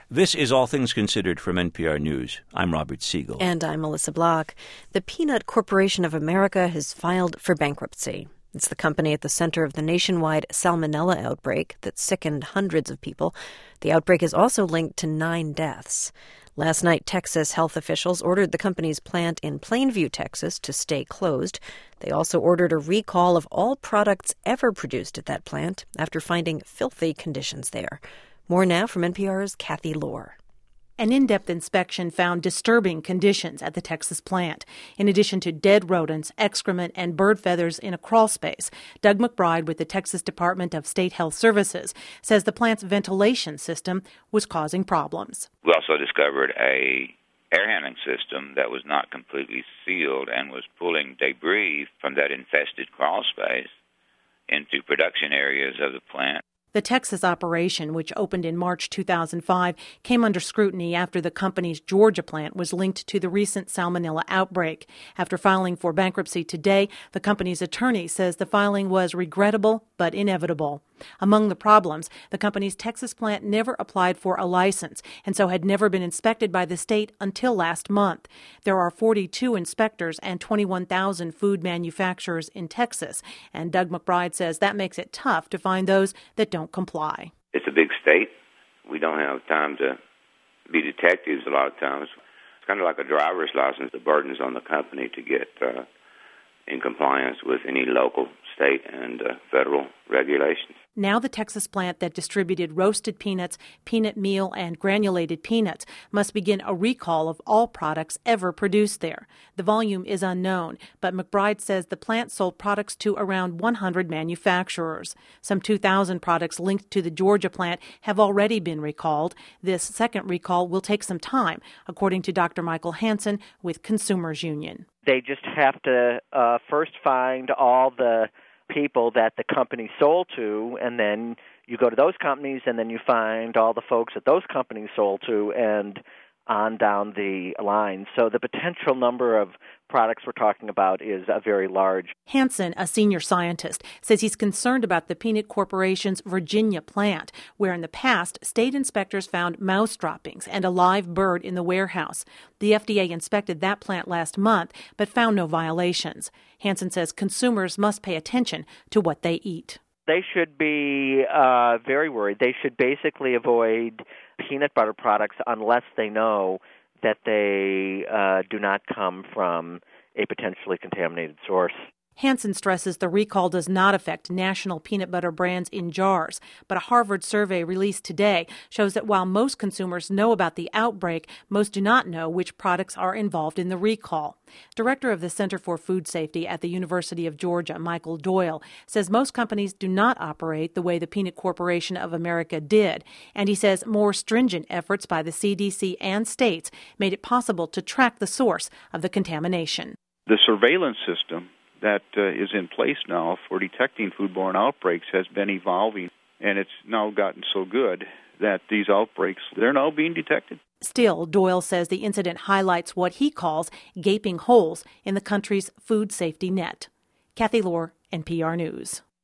This is All Things Considered from NPR News. I'm Robert Siegel. And I'm Melissa Block. The Peanut Corporation of America has filed for bankruptcy. It's the company at the center of the nationwide salmonella outbreak that sickened hundreds of people. The outbreak is also linked to 9 deaths. Last night, Texas health officials ordered the company's plant in Plainview, Texas, to stay closed. They also ordered a recall of all products ever produced at that plant after finding filthy conditions there. More now from NPR's Kathy Lohr. An in-depth inspection found disturbing conditions at the Texas plant. In addition to dead rodents, excrement, and bird feathers in a crawl space, Doug McBride with the Texas Department of State Health Services says the plant's ventilation system was causing problems. We also discovered a air handling system that was not completely sealed and was pulling debris from that infested crawl space into production areas of the plant. The Texas operation, which opened in March 2005, came under scrutiny after the company's Georgia plant was linked to the recent salmonella outbreak. After filing for bankruptcy today, the company's attorney says the filing was regrettable but inevitable. Among the problems, the company's Texas plant never applied for a license and so had never been inspected by the state until last month. There are 42 inspectors and 21,000 food manufacturers in Texas, and Doug McBride says that makes it tough to find those that don't comply. It's a big state. We don't have time to be detectives a lot of times. It's kind of like a driver's license. The burden's on the company to get in compliance with any local, state, and federal regulations. Now the Texas plant that distributed roasted peanuts, peanut meal, and granulated peanuts must begin a recall of all products ever produced there. The volume is unknown, but McBride says the plant sold products to around 100 manufacturers. Some 2,000 products linked to the Georgia plant have already been recalled. This second recall will take some time, according to Dr. Michael Hansen with Consumers Union. They just have to first find all the people that the company sold to, and then you go to those companies, and then you find all the folks that those companies sold to, and on down the line. So the potential number of products we're talking about is very large. Hansen, a senior scientist, says he's concerned about the Peanut Corporation's Virginia plant, where in the past, state inspectors found mouse droppings and a live bird in the warehouse. The FDA inspected that plant last month, but found no violations. Hansen says consumers must pay attention to what they eat. They should be very worried. They should basically avoid peanut butter products unless they know that they do not come from a potentially contaminated source. Hansen stresses the recall does not affect national peanut butter brands in jars, but a Harvard survey released today shows that while most consumers know about the outbreak, most do not know which products are involved in the recall. Director of the Center for Food Safety at the University of Georgia, Michael Doyle, says most companies do not operate the way the Peanut Corporation of America did, and he says more stringent efforts by the CDC and states made it possible to track the source of the contamination. The surveillance system that is in place now for detecting foodborne outbreaks has been evolving, and it's now gotten so good that these outbreaks, they're now being detected. Still, Doyle says the incident highlights what he calls gaping holes in the country's food safety net. Kathy Lohr, NPR News.